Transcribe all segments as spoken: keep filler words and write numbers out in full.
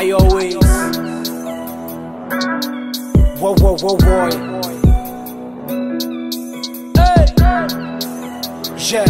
I always. Whoa, whoa, whoa, boy. Hey. Yeah.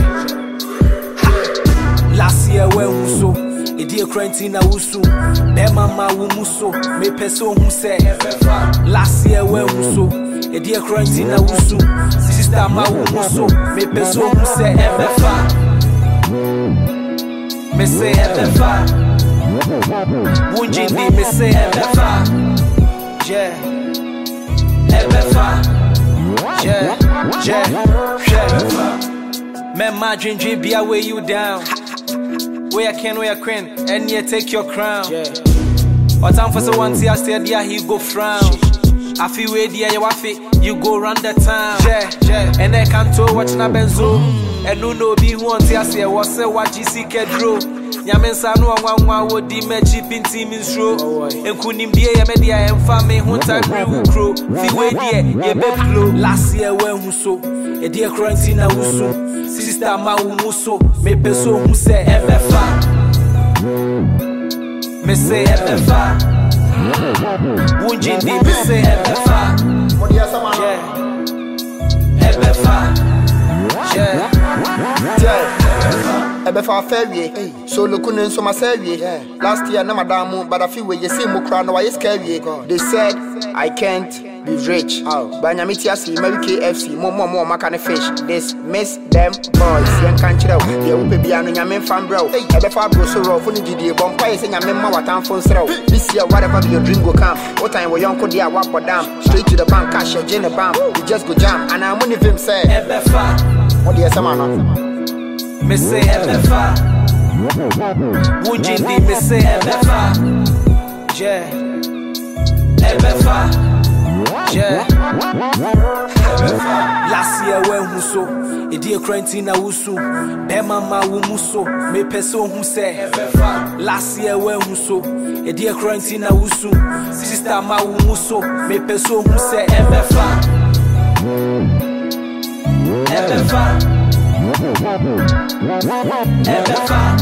Ha. Last year when we so, a dear quarantine I was so. Be mama we so, me person who say. Last year when we so, a dear quarantine I was so. Sister ma we so, me person who say M F A. Me say M F A. Wunjindi me say M F A. Yeah. M F A. Yeah, yeah, yeah. Man, my dream dream be away you down. Where I can, where I can, and yeah, take your crown. Yeah. What time for so one see I stay there, he go frown. I feel way there, you fit, you go round the town. Yeah, yeah. And I can't tell watching a benzo. And no no be who on I say what's a what G C kedro. Yamensa no one one would be me cheap in team in show. And couldn't be a media and family who time real crew. Feel way there, ye bed blow. Last year when we so, a dear quarantine I was so. Sister ma who so, me person who say M F A. Me say M F A. Wunjindi me say M F A. Yeah. M F A. Yeah. Yeah. Ebe fa fairway, so looking so my survey. Last year, no madam, but I feel where you see Mukra, no, I scary. They said I can't be rich. But Yamitia see, maybe K F C, more, more, more, macana fish. This miss them boys, young country, they will be on Yamin fan bro. Ebe fa bro, so rough, only G D, Bompire, saying Yamin Mawatan phone throw. This year, whatever your dream will come. What time will young Kodia walk for damn? Straight to the bank, cash your Jenny Bam. You just go jam, and I'm only him say, M F A. What do you say, man? Me say M F A. Wunjindi me say M F A. Yeah. M F A. Yeah. Last year when we so, a dear quarantine I was so. Be mama we so, me person who say. Last year when we so, a dear quarantine I was so. Sister ma we so, me person who say M F A. M F A. M F A.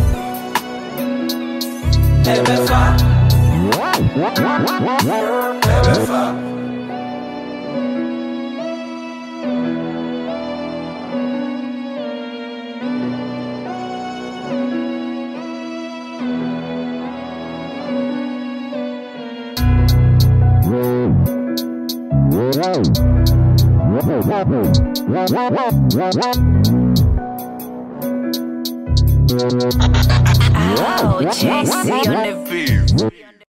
M F A. M F A. Oh, J C on the beat.